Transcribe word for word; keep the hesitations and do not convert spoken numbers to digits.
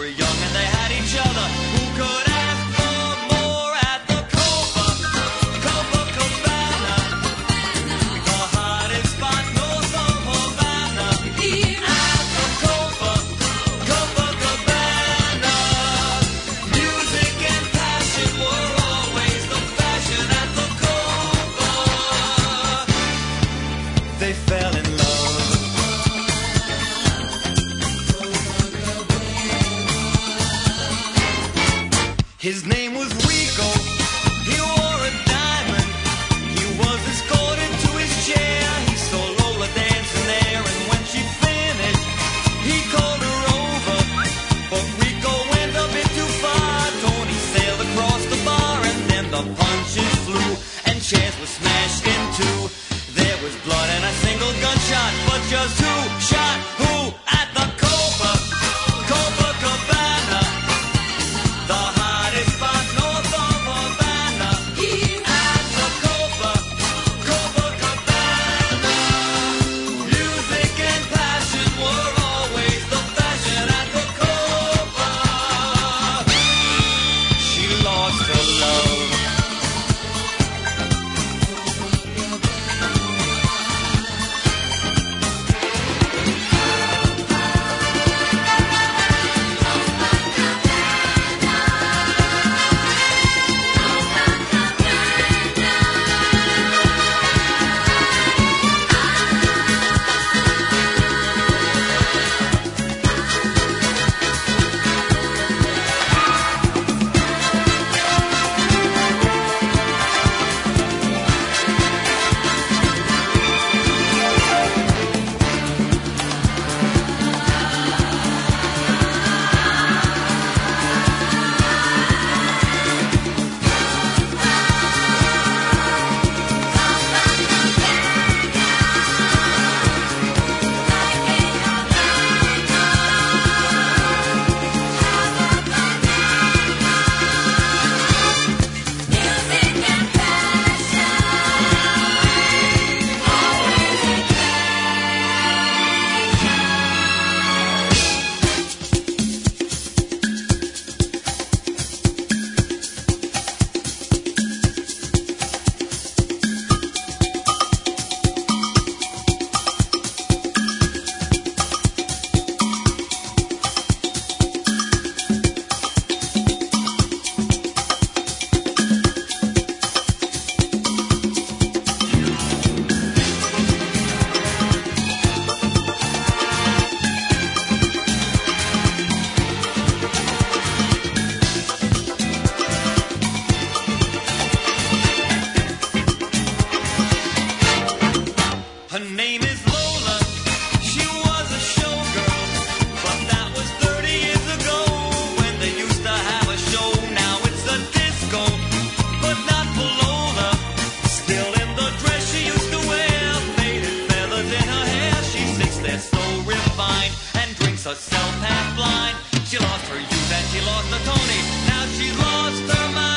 were young and they had each other. Who could ask for more at the Copa, Copacabana, the hottest spot north of Havana. At the Copa, Copacabana, music and passion were always the fashion at the Copa. They fell in love. His name was Rico, he wore a diamond. He was escorted to his chair. He saw Lola dancing there, and when she finished, he called her over. But Rico went a bit too far. Tony sailed across the bar, and then the punches flew, and chairs were smashed in two. There was blood and a single gunshot, but just who shot who at the Copa, Copacabana? The hottest spot north of Havana. At the Copa, Copacabana, music and passion were always the fashion at the Copa. She lost her love. Her name is Lola, she was a showgirl, but that was thirty years ago when they used to have a show. Now it's a disco, but not for Lola. Still in the dress she used to wear, faded feathers in her hair. She sits there so refined and drinks herself half blind. She lost her youth and she lost her Tony, now she's lost her mind.